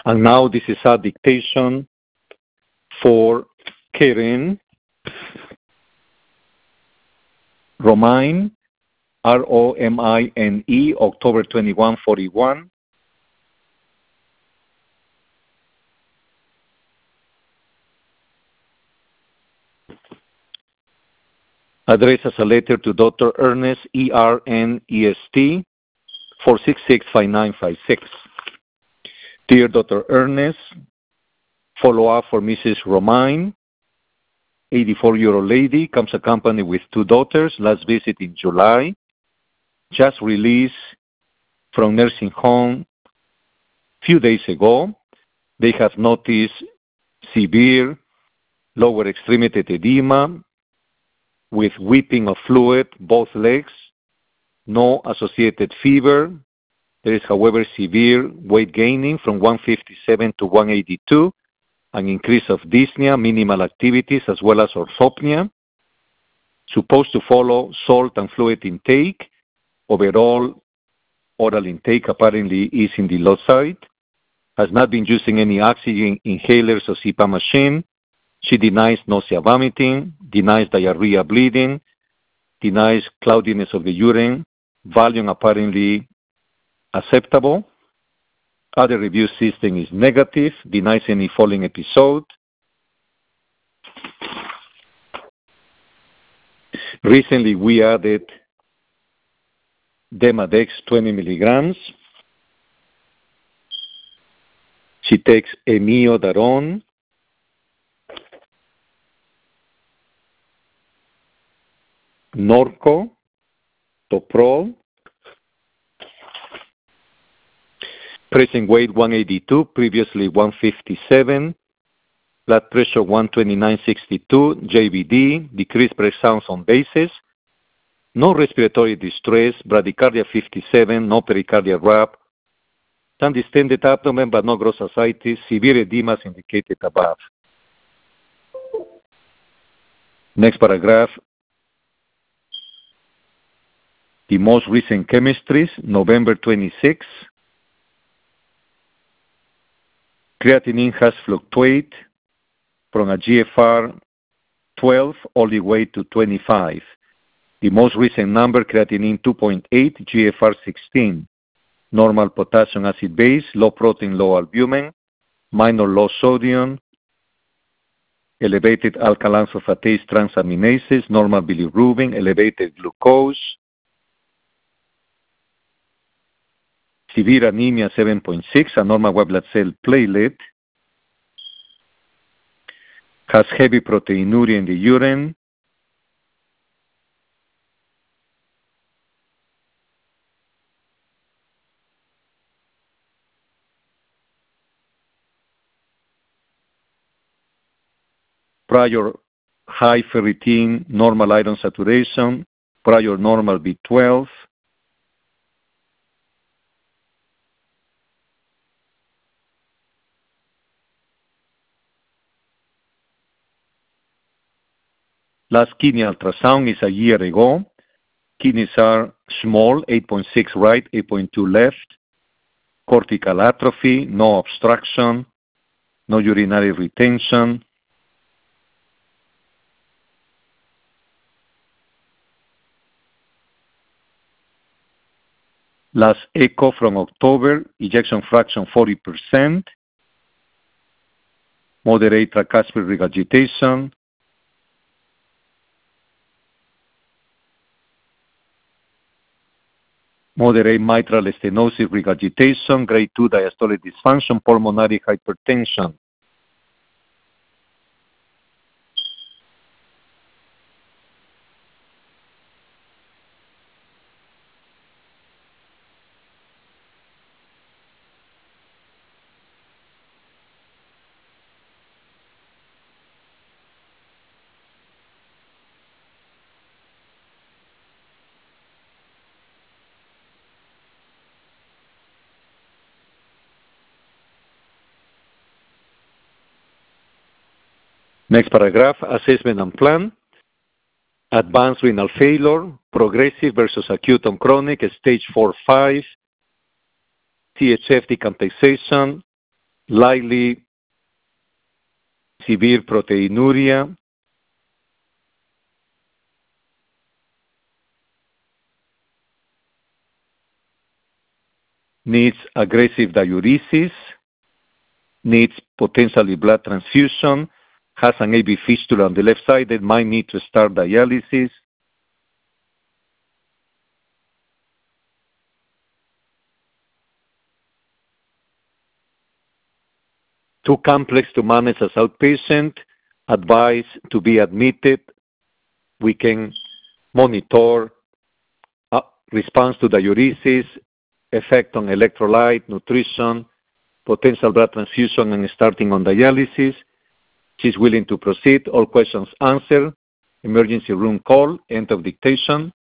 And now this is a dictation for Karen Romine, Romine, October 21, 41. Address as a letter to Dr. Ernest, ERNEST, 466-5956. Dear Dr. Ernest, follow-up for Mrs. Romine, 84-year-old lady, comes accompanied with 2 daughters, last visit in July, just released from nursing home few days ago. They have noticed severe lower extremity edema with weeping of fluid, both legs, no associated fever. There is, however, severe weight gaining from 157 to 182, an increase of dyspnea, minimal activities, as well as orthopnea. Supposed to follow salt and fluid intake. Overall, oral intake apparently is in the low side. Has not been using any oxygen inhalers or CPAP machine. She denies nausea, vomiting, denies diarrhea, bleeding, denies cloudiness of the urine, volume apparently acceptable. Other review system is negative, denies any falling episode. Recently, we added Demodex 20 milligrams. She takes Amiodarone, Norco, Toprol. Present weight 182, previously 157. Blood pressure 129/62, JVD, decreased breath sounds on basis. No respiratory distress, bradycardia 57, no pericardial rap. Some distended abdomen but no gross ascites, severe edema as indicated above. Next paragraph. The most recent chemistries, November 26. Creatinine has fluctuated from a GFR 12 all the way to 25. The most recent number, creatinine 2.8, GFR 16. Normal potassium acid base, low protein, low albumin, minor low sodium, elevated alkaline phosphatase transaminases, normal bilirubin, elevated glucose, severe anemia 7.6, abnormal white blood cell platelet, has heavy proteinuria in the urine, prior high ferritin, normal iron saturation, prior normal B12, last kidney ultrasound is a year ago. Kidneys are small, 8.6 right, 8.2 left. Cortical atrophy, no obstruction, no urinary retention. Last echo from October, ejection fraction 40%. Moderate tricuspid regurgitation. Moderate mitral stenosis regurgitation, grade 2 diastolic dysfunction, pulmonary hypertension. Next paragraph, assessment and plan. Advanced renal failure, progressive versus acute on chronic, stage 4-5, CHF decompensation, likely severe proteinuria, needs aggressive diuresis, needs potentially blood transfusion, has an AV fistula on the left side that might need to start dialysis. Too complex to manage as outpatient, advised to be admitted. We can monitor response to diuresis, effect on electrolyte, nutrition, potential blood transfusion, and starting on dialysis. She's willing to proceed. All questions answered. Emergency room call, end of dictation.